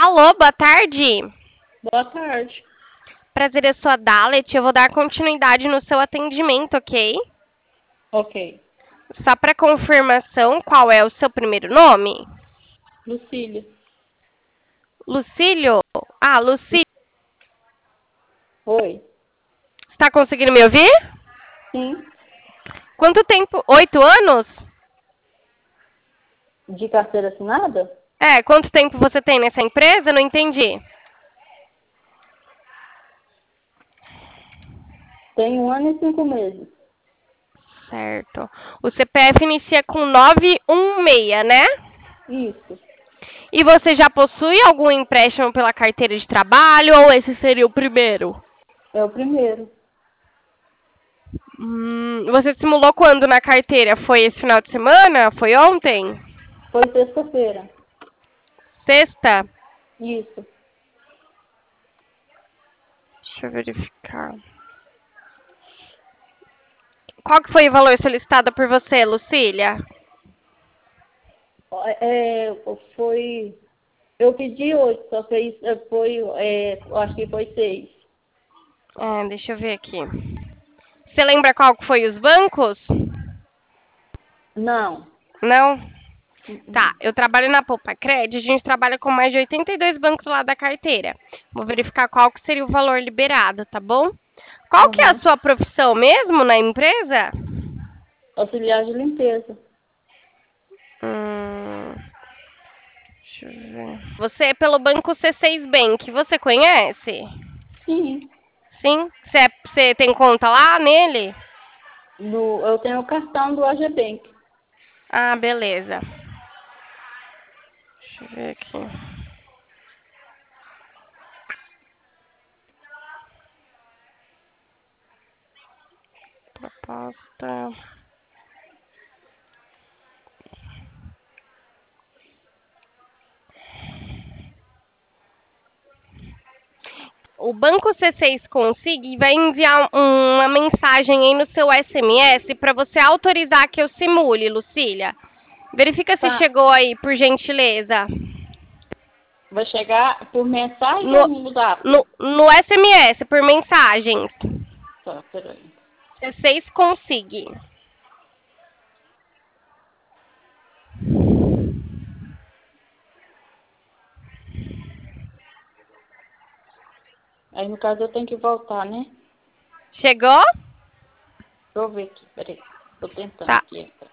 Alô, boa tarde. Boa tarde. Prazer, eu sou a Dalet. Eu vou dar continuidade no seu atendimento, ok? Ok. Só para confirmação, qual é o seu primeiro nome? Lucília. Lucílio? Ah, Lucílio. Oi. Está conseguindo me ouvir? Sim. Quanto tempo? 8 anos? De carteira assinada? Quanto tempo você tem nessa empresa? Não entendi. Tem 1 ano e 5 meses. Certo. O CPF inicia com 916, né? Isso. E você já possui algum empréstimo pela carteira de trabalho ou esse seria o primeiro? É o primeiro. Você simulou quando na carteira? Foi esse final de semana? Foi ontem? Foi sexta-feira. Sexta? Isso. Deixa eu verificar. Qual que foi o valor solicitado por você, Lucília? Foi. Eu pedi 8, só que foi. Acho que foi 6. Deixa eu ver aqui. Você lembra qual que foi os bancos? Não. Não? Tá, Uh-uh. eu trabalho na Poupa Cred, a gente trabalha com mais de 82 bancos lá da carteira. Vou verificar qual que seria o valor liberado, tá bom? Qual que é a Uhum. sua profissão mesmo na empresa? Auxiliar de limpeza. Hum, deixa eu ver. Você é pelo banco C6 Bank, você conhece? Sim. Sim? Você tem conta lá nele? Eu tenho o cartão do AG Bank. Ah, beleza. Deixa eu ver aqui. Proposta. O Banco C6 Consig vai enviar uma mensagem aí no seu SMS para você autorizar que eu simule, Lucília. Verifica se Tá. chegou aí, por gentileza. Vai chegar por mensagem No, ou no zap? no SMS, por mensagens. Tá, peraí. C6 Consig. Aí no caso eu tenho que voltar, né? Chegou? Deixa eu ver aqui, peraí. Tô tentando Tá. aqui.